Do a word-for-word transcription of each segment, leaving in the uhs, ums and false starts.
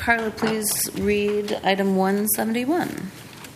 Carla please read item one seventy-one?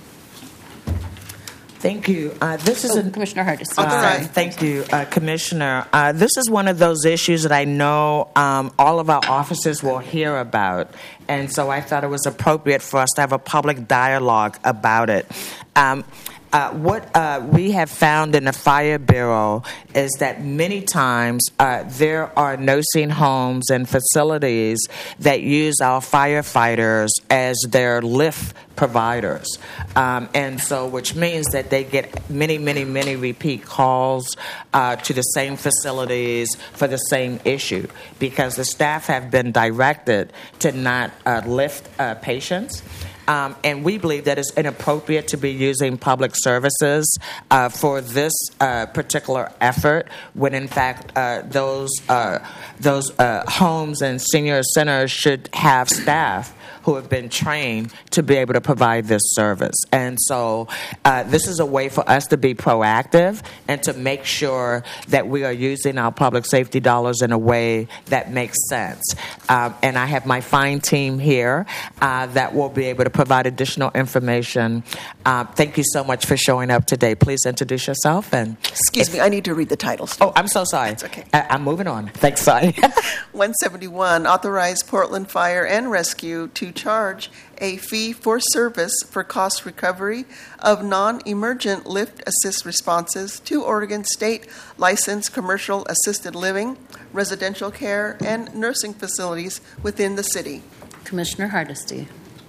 Thank you. Uh, this is oh, a, Commissioner Hardesty. Uh, thank you, uh, Commissioner. Uh, this is one of those issues that I know um, all of our officers will hear about, and so I thought it was appropriate for us to have a public dialogue about it. Um, Uh, what uh, we have found in the Fire Bureau is that many times uh, there are nursing homes and facilities that use our firefighters as their lift providers. Um, and so, which means that they get many, many, many repeat calls uh, to the same facilities for the same issue because the staff have been directed to not uh, lift uh, patients. Um, and we believe that it's inappropriate to be using public services uh, for this uh, particular effort when, in fact, uh, those uh, those uh, homes and senior centers should have staff who have been trained to be able to provide this service. And so uh, this is a way for us to be proactive and to make sure that we are using our public safety dollars in a way that makes sense. Um, and I have my fine team here uh, that will be able to provide additional information. Uh, thank you so much for showing up today. Please introduce yourself. And Excuse if, me, I need to read the titles. Oh, I'm so sorry. That's okay. I, I'm moving on. Thanks, sorry. one seventy-one, authorize Portland Fire and Rescue to charge a fee for service for cost recovery of non-emergent lift assist responses to Oregon State licensed commercial assisted living, residential care, and nursing facilities within the city. Commissioner Hardesty.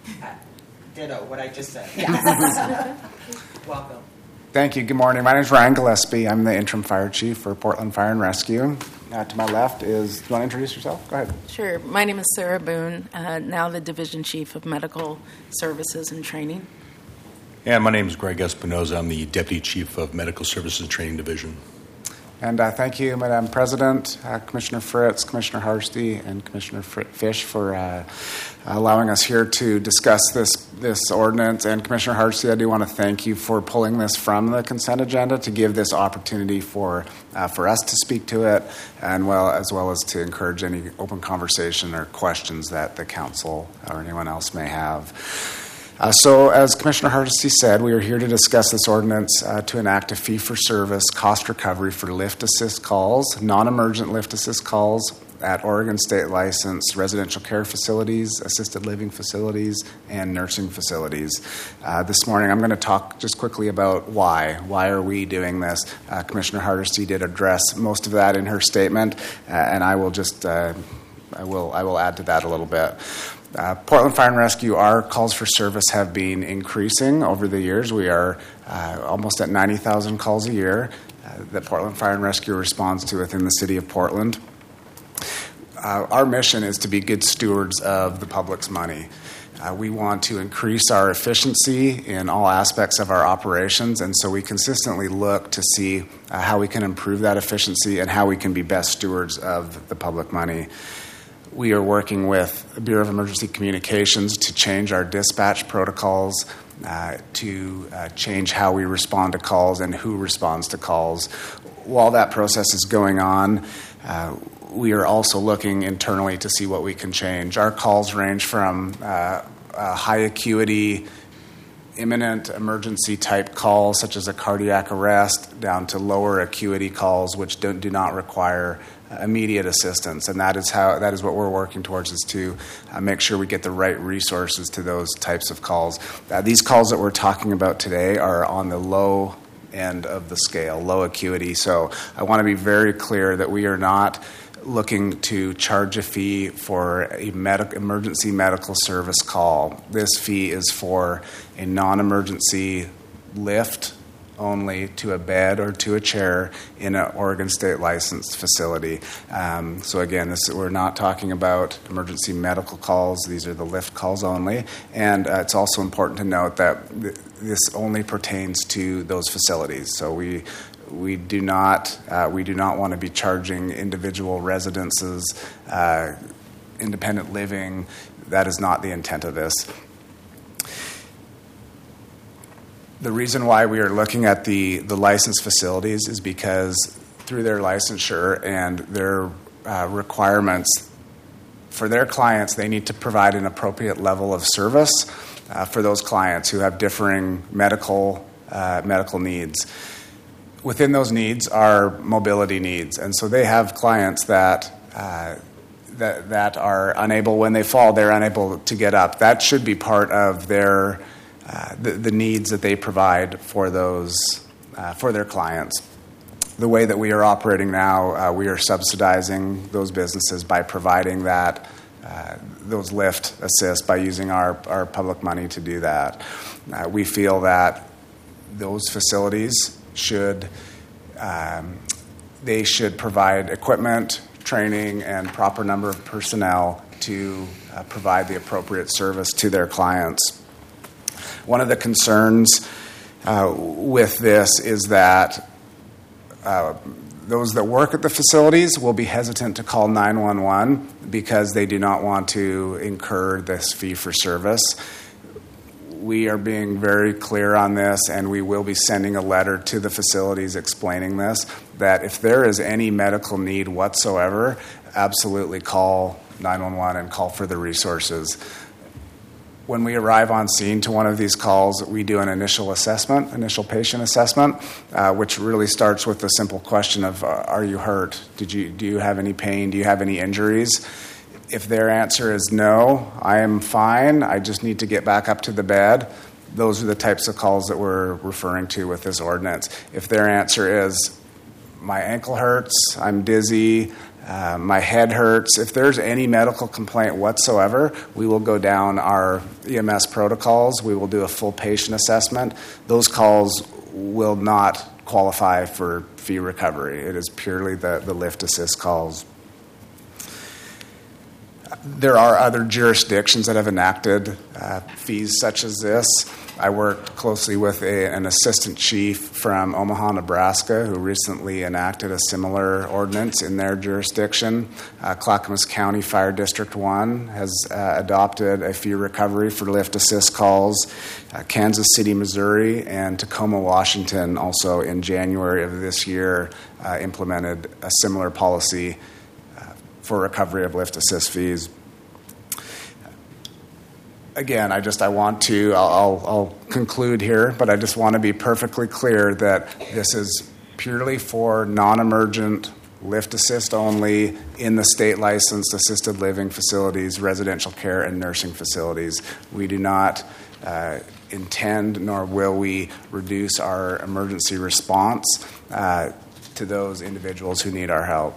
Ditto, what I just said. Yes. Welcome. Thank you. Good morning. My name is Ryan Gillespie. I'm the interim fire chief for Portland Fire and Rescue. Uh, to my left is, do you want to introduce yourself? Go ahead. Sure. My name is Sarah Boone, uh, now the Division Chief of Medical Services and Training. And my name is Greg Espinoza. I'm the Deputy Chief of Medical Services and Training Division. And uh, thank you, Madam President, uh, Commissioner Fritz, Commissioner Hardesty, and Commissioner Fish for uh, allowing us here to discuss this this ordinance. And Commissioner Hardesty, I do want to thank you for pulling this from the consent agenda to give this opportunity for uh, for us to speak to it, and well as well as to encourage any open conversation or questions that the council or anyone else may have. Uh, so, as Commissioner Hardesty said, we are here to discuss this ordinance uh, to enact a fee-for-service cost recovery for lift assist calls, non-emergent lift assist calls at Oregon State licensed residential care facilities, assisted living facilities, and nursing facilities. Uh, this morning, I'm going to talk just quickly about why. Why are we doing this? Uh, Commissioner Hardesty did address most of that in her statement, uh, and I will just uh, I will I will add to that a little bit. Uh, Portland Fire and Rescue, our calls for service have been increasing over the years. We are uh, almost at ninety thousand calls a year uh, that Portland Fire and Rescue responds to within the city of Portland. Uh, our mission is to be good stewards of the public's money. Uh, we want to increase our efficiency in all aspects of our operations, and so we consistently look to see uh, how we can improve that efficiency and how we can be best stewards of the public money. We are working with the Bureau of Emergency Communications to change our dispatch protocols, uh, to uh, change how we respond to calls and who responds to calls. While that process is going on, uh, we are also looking internally to see what we can change. Our calls range from uh, uh, high acuity, imminent emergency type calls, such as a cardiac arrest, down to lower acuity calls, which do, do not require immediate assistance, and that is how that is what we're working towards, is to uh, make sure we get the right resources to those types of calls. Uh, these calls that we're talking about today are on the low end of the scale, low acuity. So I want to be very clear that we are not looking to charge a fee for a medic, emergency medical service call. This fee is for a non-emergency lift only to a bed or to a chair in an Oregon State licensed facility. Um, so again, this, we're not talking about emergency medical calls. These are the lift calls only. And uh, it's also important to note that th- this only pertains to those facilities. So we we do not uh, we do not want to be charging individual residences, uh, independent living. That is not the intent of this. The reason why we are looking at the, the licensed facilities is because through their licensure and their uh, requirements for their clients, they need to provide an appropriate level of service uh, for those clients who have differing medical uh, medical needs. Within those needs are mobility needs, and so they have clients that uh, that that are unable, when they fall, they're unable to get up. That should be part of their uh, the, the needs that they provide for those uh, for their clients. The way that we are operating now, uh, we are subsidizing those businesses by providing that uh, those lift assist by using our, our public money to do that. Uh, we feel that those facilities should um, they should provide equipment, training, and proper number of personnel to uh, provide the appropriate service to their clients. One of the concerns uh, with this is that Uh, those that work at the facilities will be hesitant to call nine one one because they do not want to incur this fee for service. We are being very clear on this, and we will be sending a letter to the facilities explaining this, that if there is any medical need whatsoever, absolutely call nine one one and call for the resources. When we arrive on scene to one of these calls, we do an initial assessment, initial patient assessment, uh, which really starts with the simple question of, uh, are you hurt? Did you, do you have any pain? Do you have any injuries? If their answer is no, I am fine, I just need to get back up to the bed, those are the types of calls that we're referring to with this ordinance. If their answer is, my ankle hurts, I'm dizzy, Uh, my head hurts. If there's any medical complaint whatsoever, we will go down our E M S protocols. We will do a full patient assessment. Those calls will not qualify for fee recovery. It is purely the, the lift assist calls. There are other jurisdictions that have enacted uh, fees such as this. I worked closely with a, an assistant chief from Omaha, Nebraska, who recently enacted a similar ordinance in their jurisdiction. Uh, Clackamas County Fire District one has uh, adopted a fee recovery for lift assist calls. Uh, Kansas City, Missouri, and Tacoma, Washington, also in January of this year, uh, implemented a similar policy uh, for recovery of lift assist fees. Again, I just I want to I'll, I'll conclude here, but I just want to be perfectly clear that this is purely for non-emergent lift assist only in the state licensed assisted living facilities, residential care, and nursing facilities. We do not uh, intend nor will we reduce our emergency response uh, to those individuals who need our help.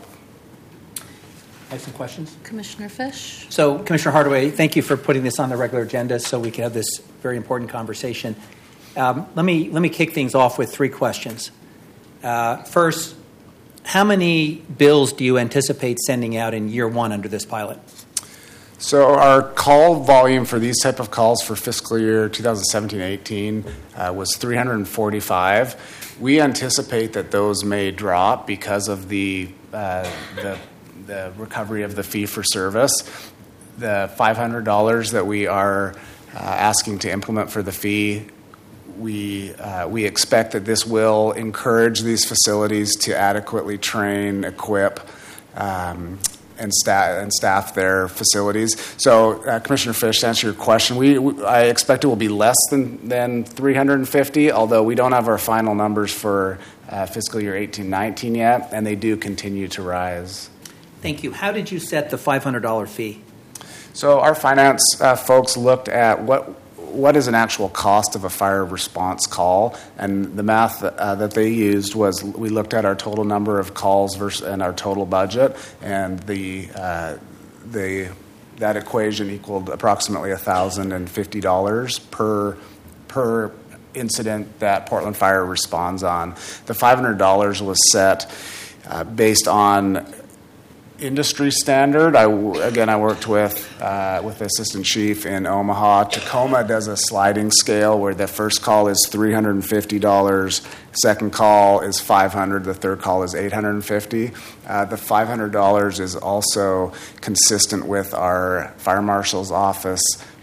I have some questions. Commissioner Fish? So, Commissioner Hardaway, thank you for putting this on the regular agenda so we can have this very important conversation. Um, let me let me kick things off with three questions. Uh, first, how many bills do you anticipate sending out in year one under this pilot? So our call volume for these type of calls for fiscal year twenty seventeen eighteen uh, was three hundred forty-five. We anticipate that those may drop because of the uh, the the recovery of the fee for service. The five hundred dollars that we are uh, asking to implement for the fee, we uh, we expect that this will encourage these facilities to adequately train, equip, um, and staff and staff their facilities. So, uh, Commissioner Fish, to answer your question, we, we I expect it will be less than than three hundred fifty. Although we don't have our final numbers for uh, fiscal year eighteen nineteen yet, and they do continue to rise. Thank you. How did you set the five hundred dollars fee? So our finance uh, folks looked at what what is an actual cost of a fire response call, and the math uh, that they used was we looked at our total number of calls versus and our total budget, and the uh, the that equation equaled approximately one thousand fifty dollars per per incident that Portland Fire responds on. The five hundred dollars was set uh, based on industry standard. I again I worked with uh, with the assistant chief in Omaha. Tacoma does a sliding scale where the first call is three hundred fifty dollars, second call is five hundred dollars, the third call is eight hundred fifty dollars. Uh, the five hundred dollars is also consistent with our fire marshal's office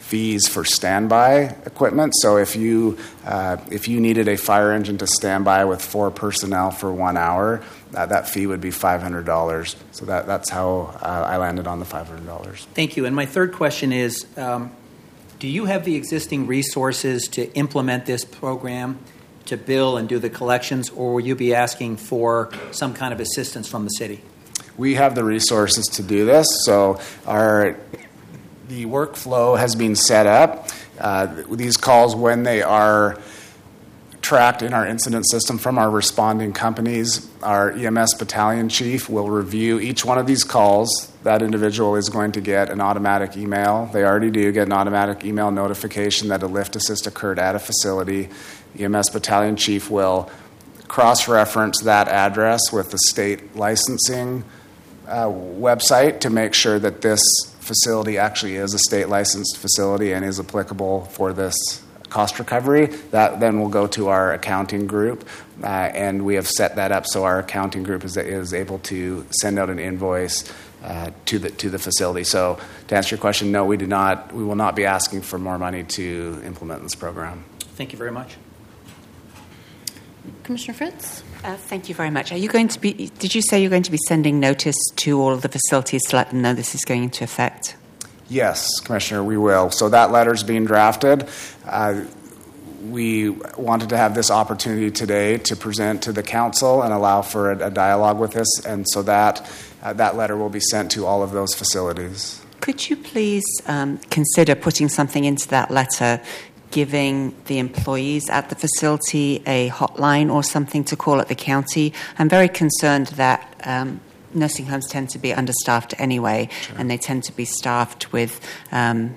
fees for standby equipment. So if you uh, if you needed a fire engine to stand by with four personnel for one hour, uh, that fee would be five hundred dollars. So that that's how uh, I landed on the five hundred dollars. Thank you. And my third question is, um, do you have the existing resources to implement this program, to bill and do the collections, or will you be asking for some kind of assistance from the city? We have the resources to do this. So our the workflow has been set up. Uh, these calls, when they are tracked in our incident system from our responding companies, our E M S battalion chief will review each one of these calls. That individual is going to get an automatic email. They already do get an automatic email notification that a lift assist occurred at a facility. E M S battalion chief will cross-reference that address with the state licensing uh, website to make sure that this facility actually is a state licensed facility and is applicable for this cost recovery. That then will go to our accounting group, uh, and we have set that up so our accounting group is, is able to send out an invoice uh, to the to the facility. So to answer your question, no, we do not. We will not be asking for more money to implement this program. Thank you very much. Commissioner Fritz? Uh, thank you very much. Are you going to be? Did you say you're going to be sending notice to all of the facilities to let them know this is going into effect? Yes, Commissioner, we will. So that letter's being drafted. Uh, we wanted to have this opportunity today to present to the council and allow for a, a dialogue with us, and so that uh, that letter will be sent to all of those facilities. Could you please um, consider putting something into that letter, giving the employees at the facility a hotline or something to call at the county? I'm very concerned that um, nursing homes tend to be understaffed anyway, sure. and they tend to be staffed with um,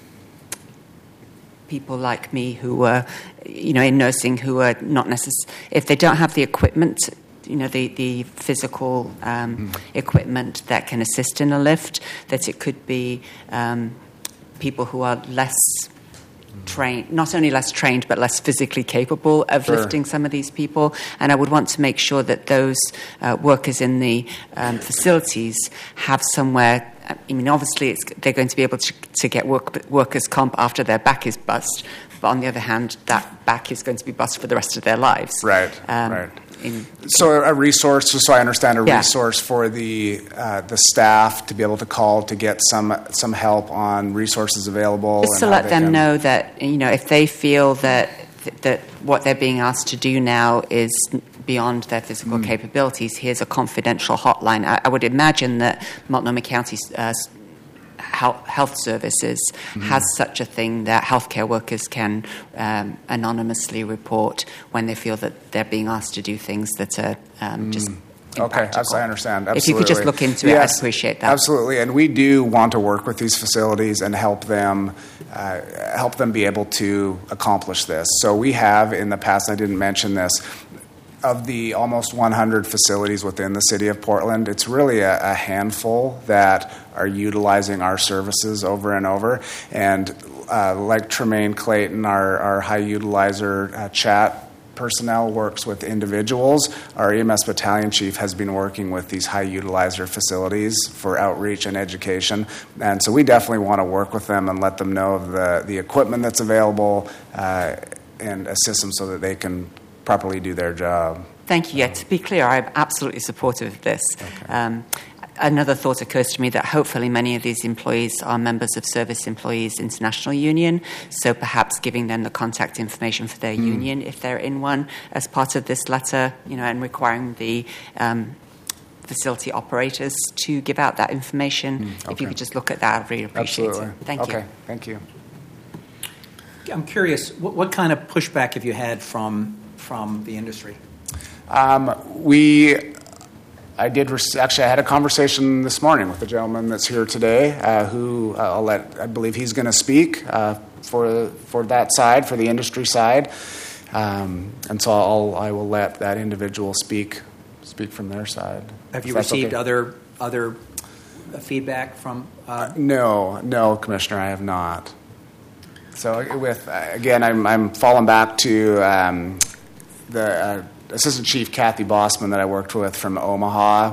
people like me who are, you know, in nursing who are not necessarily, if they don't have the equipment, you know, the, the physical um, mm. equipment that can assist in a lift, that it could be um, people who are less trained, not only less trained, but less physically capable of sure. lifting some of these people. And I would want to make sure that those uh, workers in the um, facilities have somewhere. I mean, obviously, it's, they're going to be able to, to get work, workers' comp after their back is bust. But on the other hand, that back is going to be bust for the rest of their lives. Right, um, right. In, so a resource, just so I understand, a yeah. resource for the uh, the staff to be able to call to get some some help on resources available. Just to let them can... know that, you know, if they feel that that what they're being asked to do now is beyond their physical mm. capabilities, here's a confidential hotline. I, I would imagine that Multnomah County uh, Health, health Services mm-hmm. has such a thing that healthcare workers can um, anonymously report when they feel that they're being asked to do things that are um, just mm. Okay, as I understand. Absolutely. If you could just look into it, yes, I'd appreciate that. Absolutely, and we do want to work with these facilities and help them uh, help them be able to accomplish this. So we have in the past, I didn't mention this, of the almost one hundred facilities within the city of Portland, it's really a, a handful that are utilizing our services over and over. And uh, like Tremaine Clayton, our, our high utilizer uh, chat personnel works with individuals, our E M S battalion chief has been working with these high utilizer facilities for outreach and education. And so we definitely want to work with them and let them know of the, the equipment that's available uh, and assist them so that they can properly do their job. Thank you. Yeah, to be clear, I'm absolutely supportive of this. Okay. Um, another thought occurs to me that hopefully many of these employees are members of Service Employees International Union, so perhaps giving them the contact information for their mm. union if they're in one as part of this letter, you know, and requiring the um, facility operators to give out that information. Mm, okay. If you could just look at that, I'd really appreciate Absolutely. it. Thank okay. you. Okay, thank you. I'm curious, what, what kind of pushback have you had from from the industry? Um, we, I did actually. I had a conversation this morning with the gentleman that's here today, uh, who uh, I'll let. I believe he's going to speak uh, for for that side, for the industry side, um, and so I'll I will let that individual speak speak from their side. Have you received okay. other other feedback from? Uh... Uh, no, no, Commissioner, I have not. So with uh, again, I'm I'm falling back to. Um, The uh, Assistant Chief Kathy Bossman that I worked with from Omaha,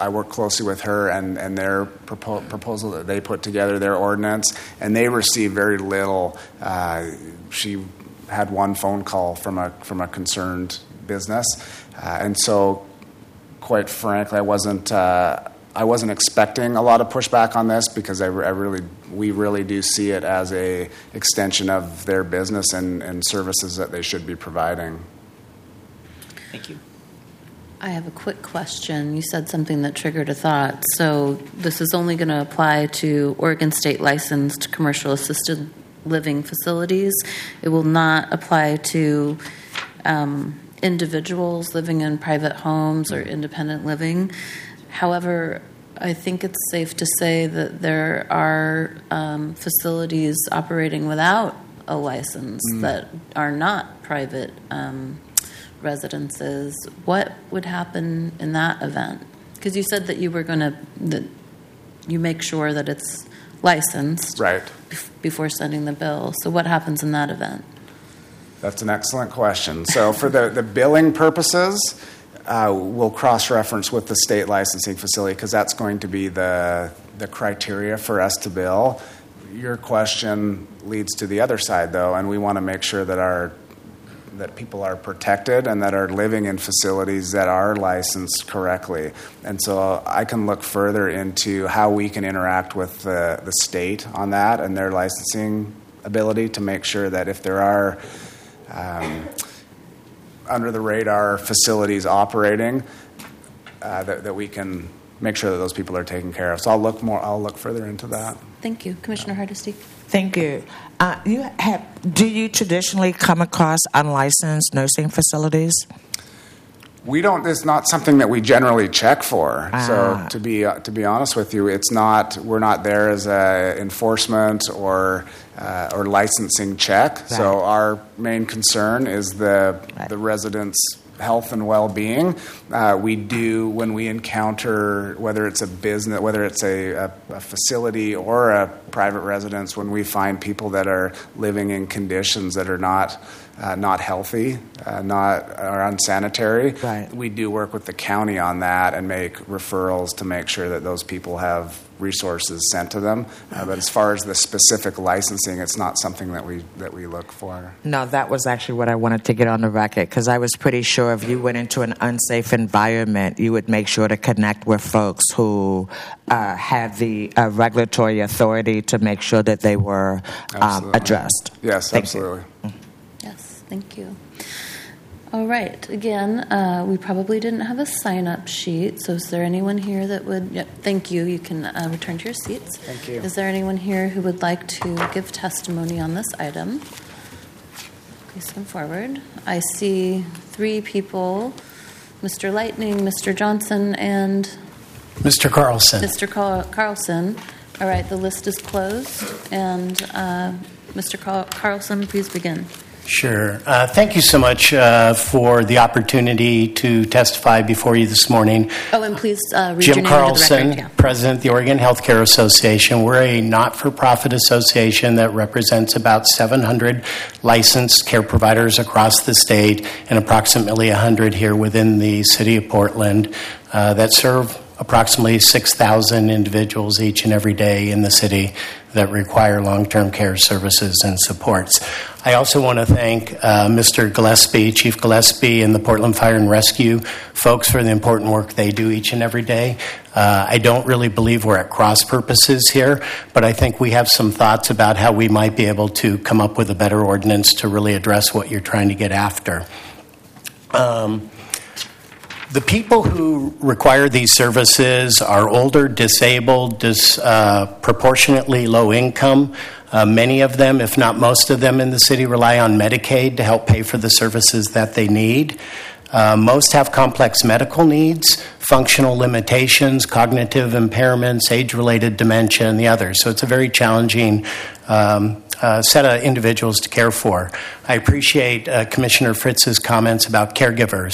I work closely with her and, and their propo- proposal that they put together, their ordinance, and they received very little. Uh, she had one phone call from a from a concerned business, uh, and so, quite frankly, I wasn't uh, I wasn't expecting a lot of pushback on this because I, I really we really do see it as a extension of their business and, and services that they should be providing. Thank you. I have a quick question. You said something that triggered a thought. So this is only going to apply to Oregon State licensed commercial assisted living facilities. It will not apply to um, individuals living in private homes or independent living. However, I think it's safe to say that there are um, facilities operating without a license mm. that are not private um, residences. What would happen in that event? Because you said that you were going to, that you make sure that it's licensed right bef- before sending the bill. So what happens in that event? That's an excellent question. So for the, the billing purposes, uh, we'll cross-reference with the state licensing facility because that's going to be the the criteria for us to bill. Your question leads to the other side, though, and we want to make sure that our that people are protected and that are living in facilities that are licensed correctly. And so I can look further into how we can interact with the, the state on that and their licensing ability to make sure that if there are um, under the radar facilities operating, uh, that, that we can make sure that those people are taken care of. So I'll look more. I'll look further into that. Thank you, Commissioner Hardesty. Thank you. Uh, you have, do you traditionally come across unlicensed nursing facilities? We don't. It's not something that we generally check for. Ah. So to be uh, to be honest with you, it's not. We're not there as a enforcement or uh, or licensing check. Right. So our main concern is the right. the residents' health and well-being. Uh, we do when we encounter whether it's a business, whether it's a, a, a facility or a private residence, when we find people that are living in conditions that are not uh, not healthy, uh, not are unsanitary. Right. We do work with the county on that and make referrals to make sure that those people have resources sent to them. Uh, but as far as the specific licensing, it's not something that we that we look for. No, that was actually what I wanted to get on the record because I was pretty sure if you went into an unsafe environment, you would make sure to connect with folks who uh, had the uh, regulatory authority to make sure that they were um, addressed. Yes, Thank absolutely. You. Yes, thank you. All right. Again, uh, we probably didn't have a sign-up sheet, so is there anyone here that would... Yep, thank you. You can uh, return to your seats. Thank you. Is there anyone here who would like to give testimony on this item? Please come forward. I see three people, Mister Lightning, Mister Johnson, and... Mister Carlson. Mister Carl- Carlson. All right, the list is closed. And uh, Mister Carl- Carlson, please begin. Sure. Uh, thank you so much uh, for the opportunity to testify before you this morning. Oh, and please uh, read Jim your name Carlson, into the record. Yeah. President of the Oregon Healthcare Association. We're a not-for-profit association that represents about seven hundred licensed care providers across the state and approximately one hundred here within the city of Portland uh, that serve approximately six thousand individuals each and every day in the city that require long-term care services and supports. I also want to thank uh, Mister Gillespie, Chief Gillespie, and the Portland Fire and Rescue folks for the important work they do each and every day. Uh, I don't really believe we're at cross purposes here, but I think we have some thoughts about how we might be able to come up with a better ordinance to really address what you're trying to get after. Um, The people who require these services are older, disabled, disproportionately uh, low income. Uh, many of them, if not most of them in the city, rely on Medicaid to help pay for the services that they need. Uh, most have complex medical needs, functional limitations, cognitive impairments, age-related dementia, and the others. So it's a very challenging um, uh, set of individuals to care for. I appreciate uh, Commissioner Fritz's comments about caregivers.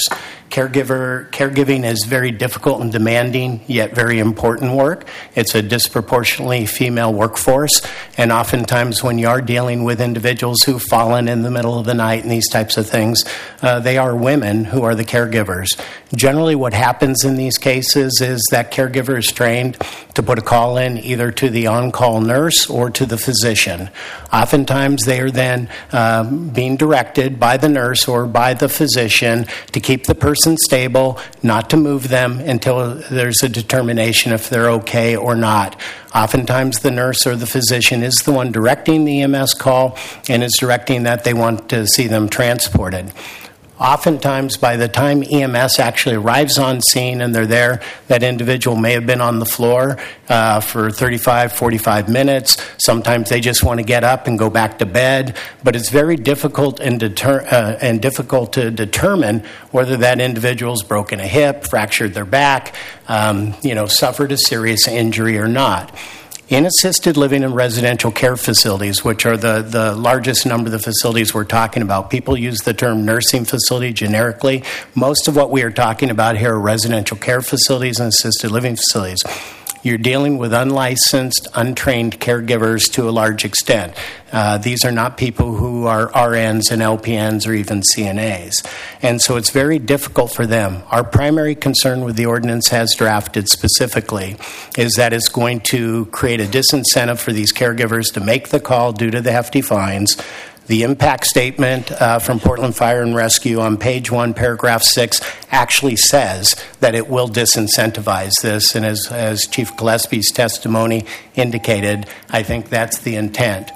Caregiver caregiving is very difficult and demanding, yet very important work. It's a disproportionately female workforce, and oftentimes when you are dealing with individuals who've fallen in the middle of the night and these types of things, uh, they are women who are the caregivers. Generally, what happens in these cases is that caregiver is trained to put a call in either to the on-call nurse or to the physician. Oftentimes, they are then um, being directed by the nurse or by the physician to keep the person stable, not to move them until there's a determination if they're okay or not. Oftentimes, the nurse or the physician is the one directing the E M S call and is directing that they want to see them transported. Oftentimes, by the time E M S actually arrives on scene and they're there, that individual may have been on the floor uh, for thirty-five, forty-five minutes. Sometimes they just want to get up and go back to bed. But it's very difficult and, deter- uh, and difficult to determine whether that individual's broken a hip, fractured their back, um, you know, suffered a serious injury or not. In assisted living and residential care facilities, which are the, the largest number of the facilities we're talking about, people use the term nursing facility generically. Most of what we are talking about here are residential care facilities and assisted living facilities. You're dealing with unlicensed, untrained caregivers to a large extent. Uh, these are not people who are R Ns and L P Ns or even C N As. And so it's very difficult for them. Our primary concern with the ordinance as drafted specifically is that it's going to create a disincentive for these caregivers to make the call due to the hefty fines. The impact statement uh, from Portland Fire and Rescue on page one, paragraph six, actually says that it will disincentivize this. And as, as Chief Gillespie's testimony indicated, I think that's the intent.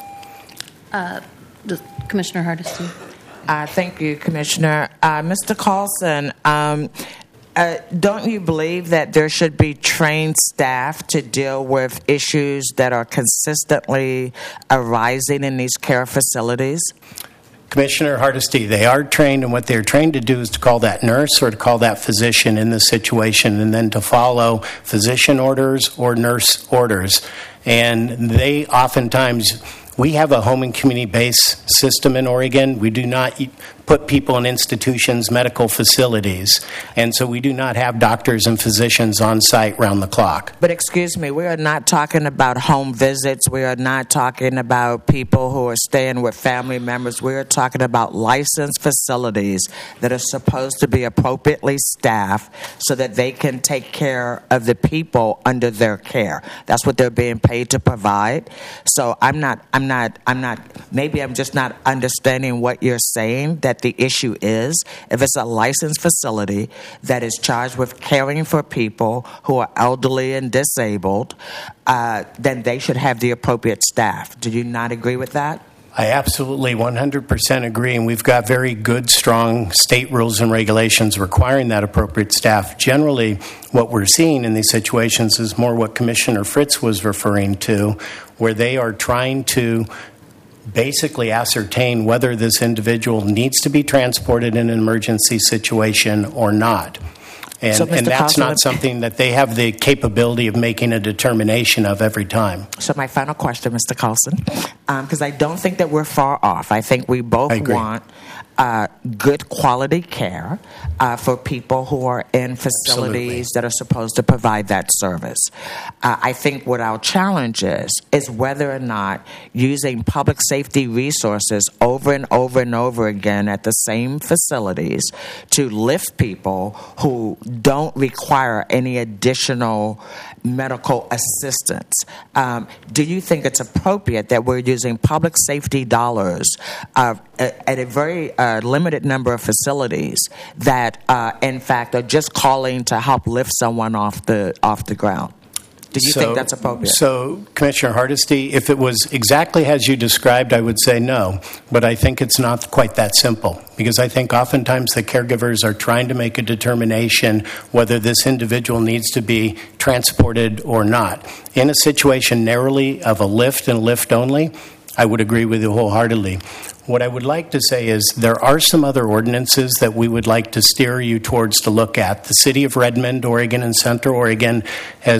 Uh, Commissioner Hardesty. Uh, thank you, Commissioner. Uh, Mister Carlson, um, Uh, don't you believe that there should be trained staff to deal with issues that are consistently arising in these care facilities? Commissioner Hardesty, they are trained, and what they're trained to do is to call that nurse or to call that physician in the situation and then to follow physician orders or nurse orders. And they oftentimes... We have a home and community-based system in Oregon. We do not put people in institutions, medical facilities, and so we do not have doctors and physicians on site round the clock. But excuse me, we are not talking about home visits. We are not talking about people who are staying with family members. We are talking about licensed facilities that are supposed to be appropriately staffed so that they can take care of the people under their care. That's what they're being paid to provide. So I'm not, I'm not, I'm not, maybe I'm just not understanding what you're saying, that the issue is, if it's a licensed facility that is charged with caring for people who are elderly and disabled, uh, then they should have the appropriate staff. Do you not agree with that? I absolutely one hundred percent agree, and we've got very good, strong state rules and regulations requiring that appropriate staff. Generally, what we're seeing in these situations is more what Commissioner Fritz was referring to, where they are trying to basically ascertain whether this individual needs to be transported in an emergency situation or not. And, so, and that's not something that they have the capability of making a determination of every time. So my final question, Mister Carlson, because um, I don't think that we're far off. I think we both want uh, good quality care uh, for people who are in facilities Absolutely. that are supposed to provide that service. Uh, I think what our challenge is, is whether or not using public safety resources over and over and over again at the same facilities to lift people who don't require any additional medical assistance. Um, do you think it's appropriate that we're using public safety dollars uh, at a very uh, limited number of facilities that, uh, in fact, are just calling to help lift someone off the off the ground? Do you so, think that's appropriate? So, Commissioner Hardesty, if it was exactly as you described, I would say no. But I think it's not quite that simple, because I think oftentimes the caregivers are trying to make a determination whether this individual needs to be transported or not. In a situation narrowly of a lift and lift only, I would agree with you wholeheartedly. What I would like to say is there are some other ordinances that we would like to steer you towards to look at. The City of Redmond, Oregon, and Central Oregon has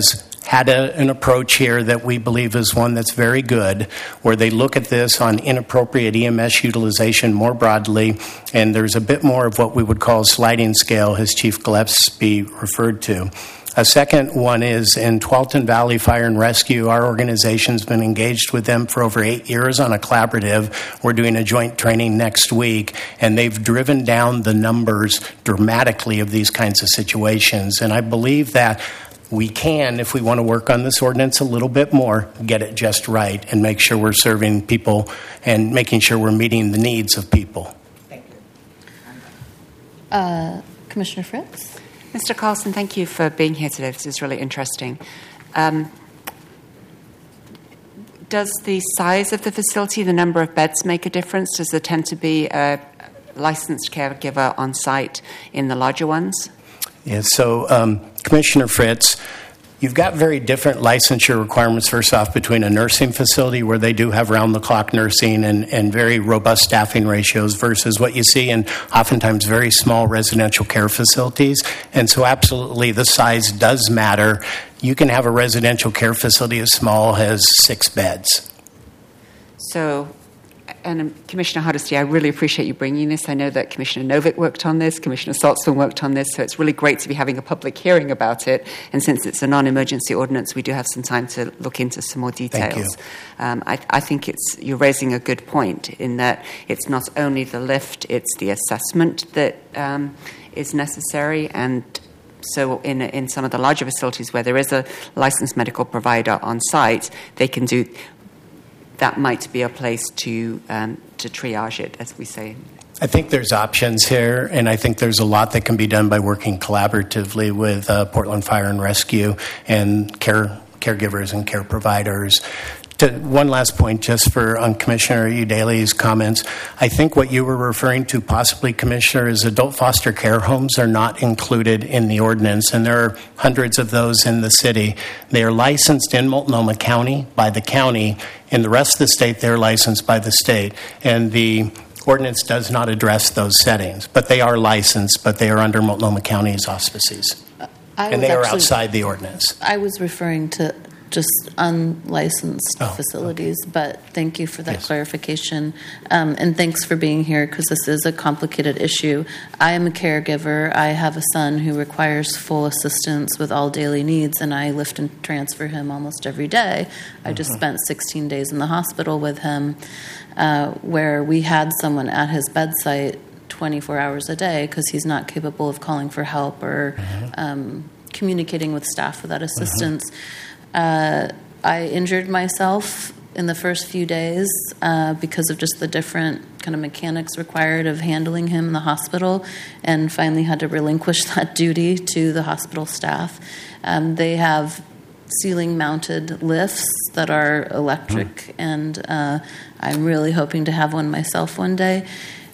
had a, an approach here that we believe is one that's very good, where they look at this on inappropriate E M S utilization more broadly, and there's a bit more of what we would call a sliding scale, as Chief Gillespie referred to. A second one is in Tualatin Valley Fire and Rescue. Our organization's been engaged with them for over eight years on a collaborative. We're doing a joint training next week, and they've driven down the numbers dramatically of these kinds of situations. And I believe that we can, if we want to work on this ordinance a little bit more, get it just right and make sure we're serving people and making sure we're meeting the needs of people. Thank you. Uh, Commissioner Fritz? Mister Carlson, thank you for being here today. This is really interesting. Um, does the size of the facility, the number of beds, make a difference? Does there tend to be a licensed caregiver on site in the larger ones? Yes, so um, Commissioner Fritz, you've got very different licensure requirements, first off, between a nursing facility where they do have round-the-clock nursing and, and very robust staffing ratios versus what you see in oftentimes very small residential care facilities. And so absolutely the size does matter. You can have a residential care facility as small as six beds. So, and um, Commissioner Hardesty, I really appreciate you bringing this. I know that Commissioner Novick worked on this, Commissioner Saltzman worked on this, so it's really great to be having a public hearing about it. And since it's a non-emergency ordinance, we do have some time to look into some more details. Thank you. Um, I, I think it's you're raising a good point in that it's not only the lift, it's the assessment that um, is necessary. And so in, in some of the larger facilities where there is a licensed medical provider on site, they can do... that might be a place to um, to triage it, as we say. I think there's options here, and I think there's a lot that can be done by working collaboratively with uh, Portland Fire and Rescue and care caregivers and care providers. To, one last point, just for on Commissioner Udaley's comments, I think what you were referring to possibly, Commissioner, is adult foster care homes are not included in the ordinance, and there are hundreds of those in the city. They are licensed in Multnomah County by the county. In the rest of the state, they're licensed by the state, and the ordinance does not address those settings. But they are licensed, but they are under Multnomah County's auspices, I and was they are actually- outside the ordinance. I was referring to just unlicensed Oh, facilities, but thank you for that Yes. clarification. Um, and thanks for being here because this is a complicated issue. I am a caregiver. I have a son who requires full assistance with all daily needs, and I lift and transfer him almost every day. I just Mm-hmm. spent sixteen days in the hospital with him, uh, where we had someone at his bedside twenty-four hours a day because he's not capable of calling for help or Mm-hmm. um, communicating with staff without assistance. Uh, I injured myself in the first few days uh, because of just the different kind of mechanics required of handling him in the hospital, and finally had to relinquish that duty to the hospital staff. Um, they have ceiling-mounted lifts that are electric, mm. and uh, I'm really hoping to have one myself one day.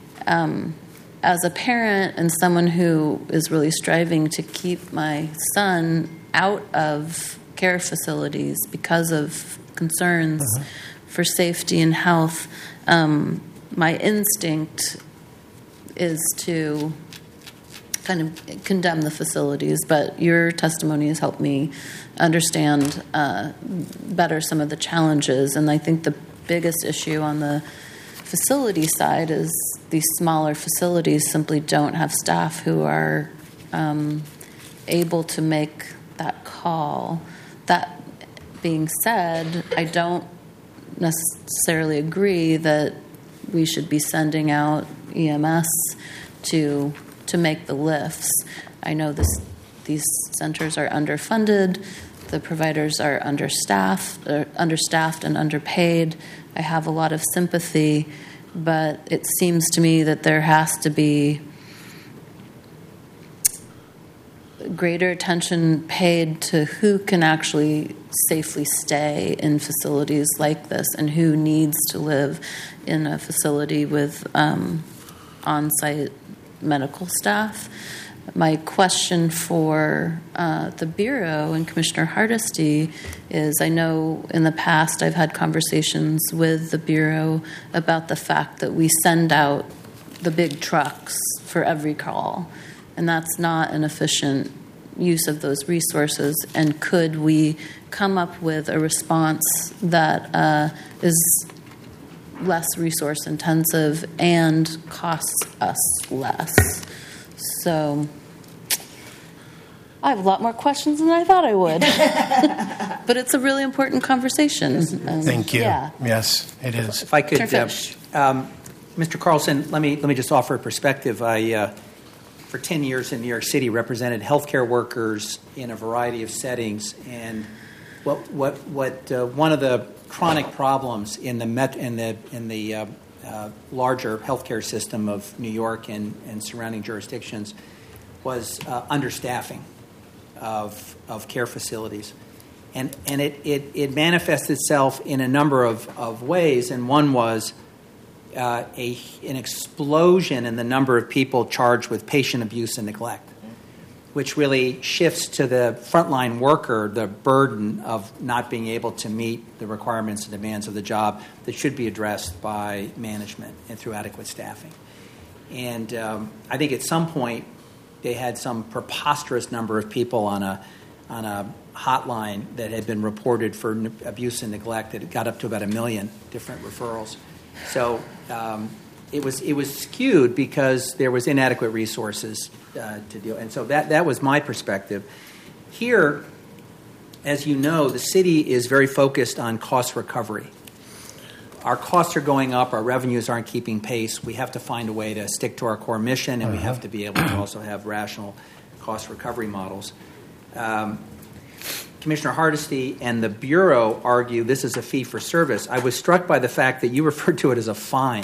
Um, as a parent and someone who is really striving to keep my son out of care facilities because of concerns uh-huh. for safety and health, um, my instinct is to kind of condemn the facilities, but your testimony has helped me understand uh, better some of the challenges. And I think the biggest issue on the facility side is these smaller facilities simply don't have staff who are um, able to make that call. That being said, I don't necessarily agree that we should be sending out E M S to to make the lifts. I know this, these centers are underfunded, the providers are understaffed, or understaffed and underpaid. I have a lot of sympathy, but it seems to me that there has to be greater attention paid to who can actually safely stay in facilities like this and who needs to live in a facility with um, on-site medical staff. My question for uh, the Bureau and Commissioner Hardesty is, I know in the past I've had conversations with the Bureau about the fact that we send out the big trucks for every call, and that's not an efficient use of those resources, and could we come up with a response that uh, is less resource intensive and costs us less? So I have a lot more questions than I thought I would. But it's a really important conversation. Um, Thank you. Yeah. Yes, it is. If I could, uh, Fish. um, Mister Carlson, let me let me just offer a perspective. I, uh, for ten years in New York City, represented healthcare workers in a variety of settings, and what what what uh, one of the chronic problems in the met in the in the uh, uh, larger healthcare system of New York and, and surrounding jurisdictions was uh, understaffing of of care facilities. And and it, it, it manifests itself in a number of, of ways, and one was uh, a an explosion in the number of people charged with patient abuse and neglect, which really shifts to the frontline worker the burden of not being able to meet the requirements and demands of the job that should be addressed by management and through adequate staffing. And um, I think at some point they had some preposterous number of people on a on a hotline that had been reported for n- abuse and neglect that it got up to about a million different referrals. So um, it was it was skewed because there was inadequate resources uh, to deal. And so that that was my perspective. Here, as you know, the city is very focused on cost recovery. Our costs are going up. Our revenues aren't keeping pace. We have to find a way to stick to our core mission, and we have to be able to also have rational cost recovery models. Um, Commissioner Hardesty and the Bureau argue this is a fee for service. I was struck by the fact that you referred to it as a fine.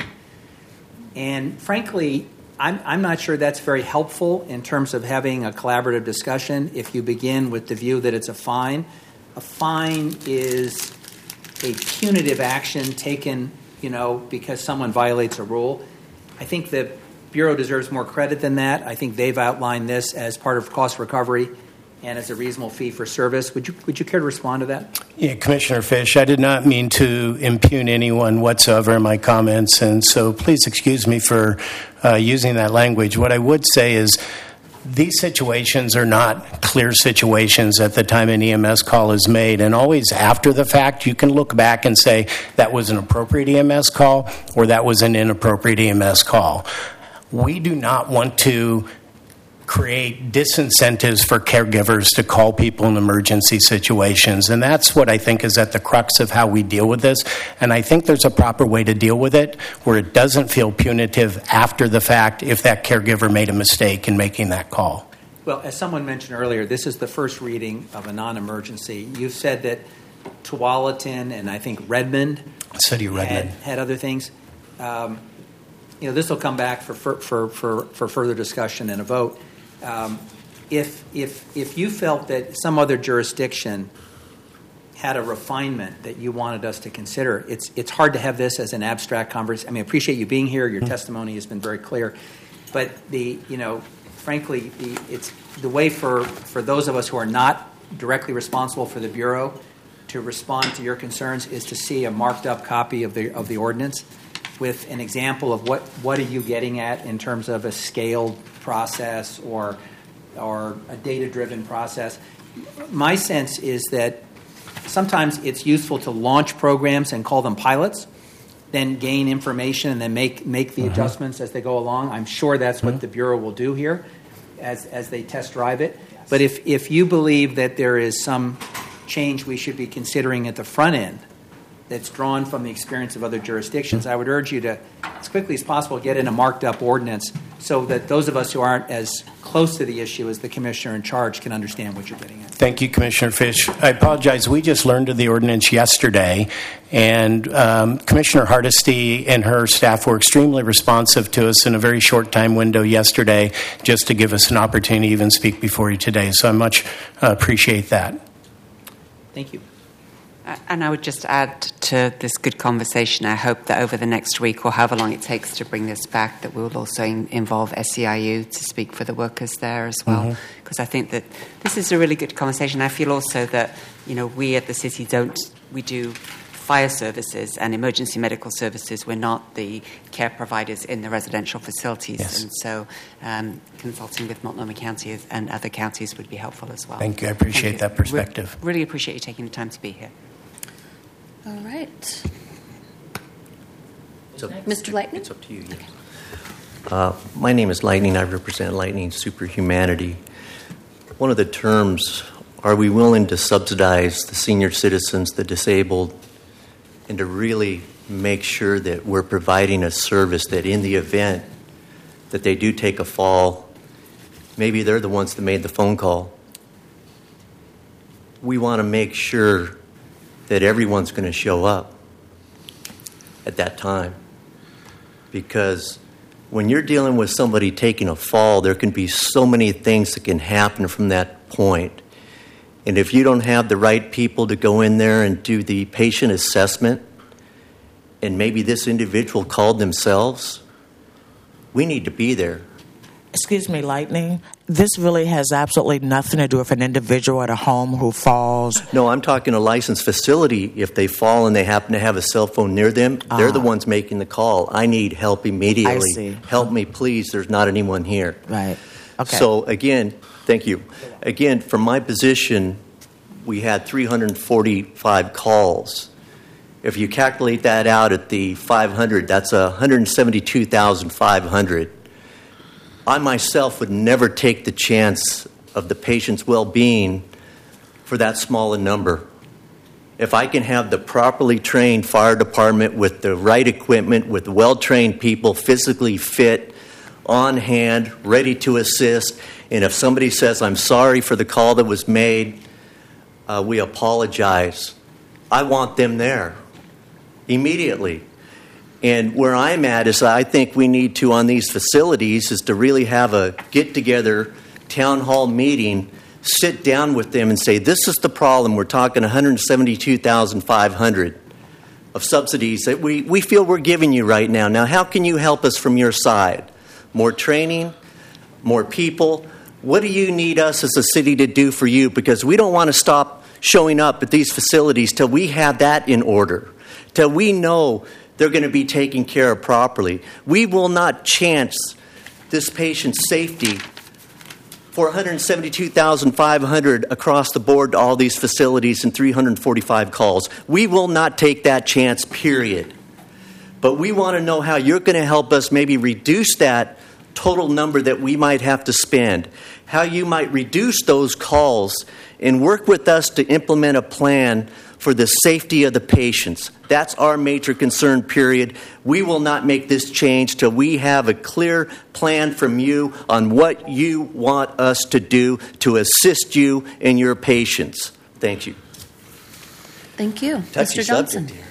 And frankly, I'm, I'm not sure that's very helpful in terms of having a collaborative discussion if you begin with the view that it's a fine. A fine is a punitive action taken, you know, because someone violates a rule. I think the Bureau deserves more credit than that. I think they've outlined this as part of cost recovery and as a reasonable fee for service. Would you would you care to respond to that? Yeah, Commissioner Fish, I did not mean to impugn anyone whatsoever in my comments, and so please excuse me for uh, using that language. What I would say is these situations are not clear situations at the time an E M S call is made, and always after the fact you can look back and say that was an appropriate E M S call or that was an inappropriate E M S call. We do not want to create disincentives for caregivers to call people in emergency situations. And that's what I think is at the crux of how we deal with this. And I think there's a proper way to deal with it where it doesn't feel punitive after the fact if that caregiver made a mistake in making that call. Well, as someone mentioned earlier, this is the first reading of a non-emergency. You've said that Tualatin and I think Redmond, City of Redmond. Had, had other things. Um, you know, this will come back for, for, for, for, for further discussion and a vote. Um, if if if you felt that some other jurisdiction had a refinement that you wanted us to consider, it's it's hard to have this as an abstract conversation. I mean, I appreciate you being here. Your testimony has been very clear, but the you know, frankly, the, it's the way for, for those of us who are not directly responsible for the Bureau to respond to your concerns is to see a marked up copy of the of the ordinance with an example of what, what are you getting at in terms of a scaled process or or a data-driven process. My sense is that sometimes it's useful to launch programs and call them pilots, then gain information and then make make the mm-hmm. adjustments as they go along. I'm sure that's mm-hmm. what the Bureau will do here as as they test drive it. Yes. But if, if you believe that there is some change we should be considering at the front end that's drawn from the experience of other jurisdictions, I would urge you to, as quickly as possible, get in a marked-up ordinance so that those of us who aren't as close to the issue as the commissioner in charge can understand what you're getting at. Thank you, Commissioner Fish. I apologize. We just learned of the ordinance yesterday, and um, Commissioner Hardesty and her staff were extremely responsive to us in a very short time window yesterday just to give us an opportunity to even speak before you today. So I much uh, appreciate that. Thank you. And I would just add to this good conversation, I hope that over the next week or however long it takes to bring this back, that we'll also in, involve S E I U to speak for the workers there as well. Because mm-hmm. I think that this is a really good conversation. I feel also that, you know, we at the city don't, we do fire services and emergency medical services. We're not the care providers in the residential facilities. Yes. And so um, consulting with Multnomah County and other counties would be helpful as well. Thank you. I appreciate you. that perspective. Re- really appreciate you taking the time to be here. All right. It's up, Mister Lightning? It's up to you. Yes. Okay. Uh, my name is Lightning. I represent Lightning Superhumanity. One of the terms, are we willing to subsidize the senior citizens, the disabled, and to really make sure that we're providing a service that in the event that they do take a fall, maybe they're the ones that made the phone call. We want to make sure that everyone's going to show up at that time. Because when you're dealing with somebody taking a fall, there can be so many things that can happen from that point. And if you don't have the right people to go in there and do the patient assessment, and maybe this individual called themselves, we need to be there. Excuse me, Lightning. This really has absolutely nothing to do with an individual at a home who falls. No, I'm talking a licensed facility. If they fall and they happen to have a cell phone near them, uh, they're the ones making the call. I need help immediately. I see. Help me, please. There's not anyone here. Right. Okay. So, again, thank you. Again, from my position, we had three hundred forty-five calls. If you calculate that out at the five hundred, that's one hundred seventy-two thousand five hundred. I myself would never take the chance of the patient's well-being for that small a number. If I can have the properly trained fire department with the right equipment, with well-trained people, physically fit, on hand, ready to assist, and if somebody says, I'm sorry for the call that was made, uh, we apologize. I want them there immediately. And where I'm at is I think we need to, on these facilities, is to really have a get-together town hall meeting, sit down with them and say, this is the problem. We're talking one hundred seventy-two thousand five hundred of subsidies that we, we feel we're giving you right now. Now, how can you help us from your side? More training? More people? What do you need us as a city to do for you? Because we don't want to stop showing up at these facilities till we have that in order, till we know they're going to be taken care of properly. We will not chance this patient's safety for one hundred seventy-two thousand five hundred across the board to all these facilities and three hundred forty-five calls. We will not take that chance, period. But we want to know how you're going to help us maybe reduce that total number that we might have to spend, how you might reduce those calls and work with us to implement a plan for the safety of the patients. That's our major concern, period. We will not make this change till we have a clear plan from you on what you want us to do to assist you and your patients. Thank you. Thank you. Touchy Mister Johnson. subject here.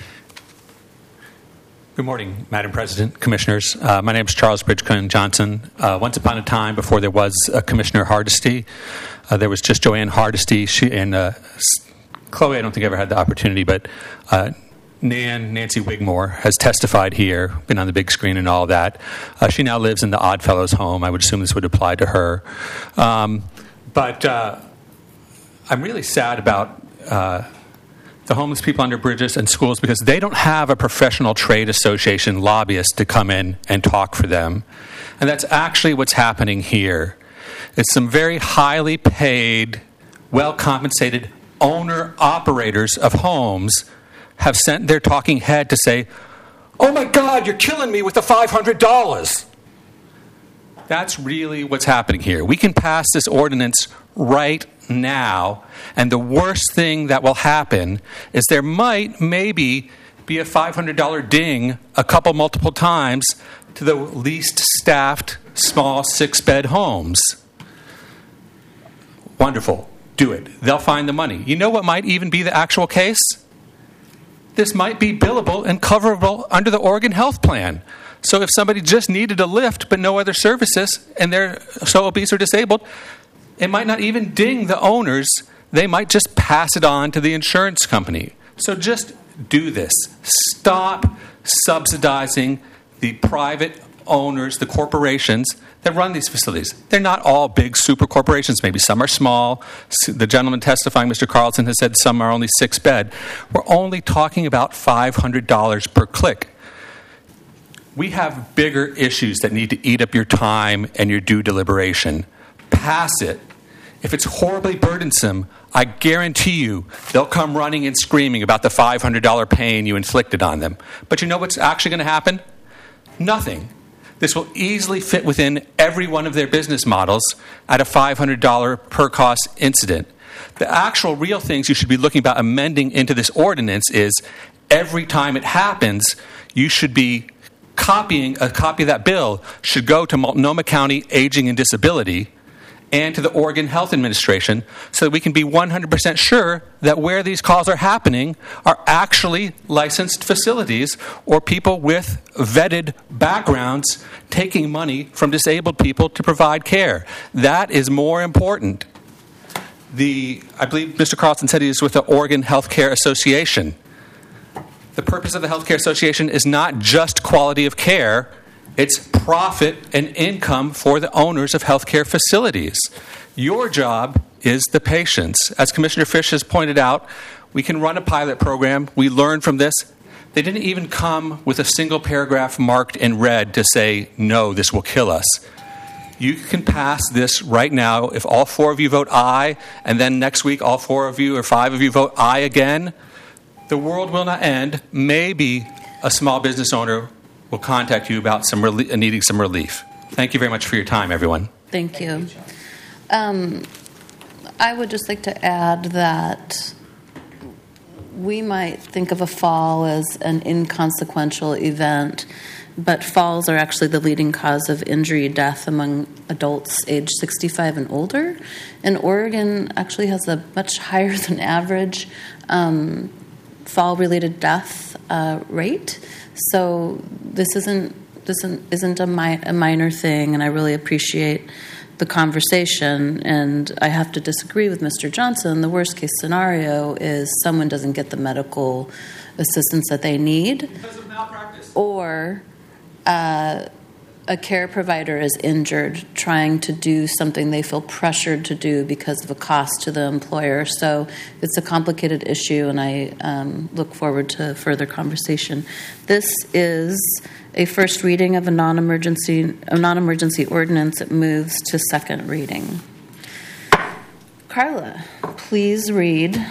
Good morning, Madam President, Commissioners. Uh, my name is Charles Bridgecombe Johnson. Uh, once upon a time, before there was uh, Commissioner Hardesty, uh, there was just Joanne Hardesty. She and uh, Chloe, I don't think I ever had the opportunity, but uh, Nan, Nancy Wigmore, has testified here, been on the big screen and all that. Uh, she now lives in the Oddfellows home. I would assume this would apply to her. Um, but uh, I'm really sad about uh, the homeless people under bridges and schools because they don't have a professional trade association lobbyist to come in and talk for them. And that's actually what's happening here. It's some very highly paid, well-compensated owner-operators of homes have sent their talking head to say, oh my God, you're killing me with the five hundred dollars. That's really what's happening here. We can pass this ordinance right now, and the worst thing that will happen is there might maybe be a five hundred dollars ding a couple multiple times to the least staffed small six-bed homes. Wonderful. Do it. They'll find the money. You know what might even be the actual case? This might be billable and coverable under the Oregon Health Plan. So if somebody just needed a lift but no other services and they're so obese or disabled, it might not even ding the owners. They might just pass it on to the insurance company. So just do this. Stop subsidizing the private owners, the corporations that run these facilities. They're not all big super corporations. Maybe some are small. The gentleman testifying, Mister Carlson, has said some are only six bed. We're only talking about five hundred dollars per click. We have bigger issues that need to eat up your time and your due deliberation. Pass it. If it's horribly burdensome, I guarantee you they'll come running and screaming about the five hundred dollars pain you inflicted on them. But you know what's actually going to happen? Nothing. This will easily fit within every one of their business models at a five hundred dollars per cost incident. The actual real things you should be looking about amending into this ordinance is every time it happens, you should be copying, a copy of that bill should go to Multnomah County Aging and Disability and to the Oregon Health Administration so that we can be one hundred percent sure that where these calls are happening are actually licensed facilities or people with vetted backgrounds taking money from disabled people to provide care. That is more important. The, I believe Mister Carlson said he is with the Oregon Healthcare Association. The purpose of the Healthcare Association is not just quality of care. It's profit and income for the owners of healthcare facilities. Your job is the patients. As Commissioner Fish has pointed out, we can run a pilot program. We learn from this. They didn't even come with a single paragraph marked in red to say, no, this will kill us. You can pass this right now if all four of you vote aye, and then next week all four of you or five of you vote aye again. The world will not end. Maybe a small business owner will contact you about some rel- needing some relief. Thank you very much for your time, everyone. Thank you. Um, I would just like to add that we might think of a fall as an inconsequential event, but falls are actually the leading cause of injury death among adults aged sixty-five and older. And Oregon actually has a much higher than average um, fall-related death uh, rate. So this isn't this isn't, isn't a, mi- a minor thing, and I really appreciate the conversation. And I have to disagree with Mister Johnson. The worst case scenario is someone doesn't get the medical assistance that they need, because of malpractice, or uh, a care provider is injured trying to do something they feel pressured to do because of a cost to the employer. So it's a complicated issue, and I um, look forward to further conversation. This is a first reading of a non-emergency a non-emergency ordinance. It moves to second reading. Carla, please read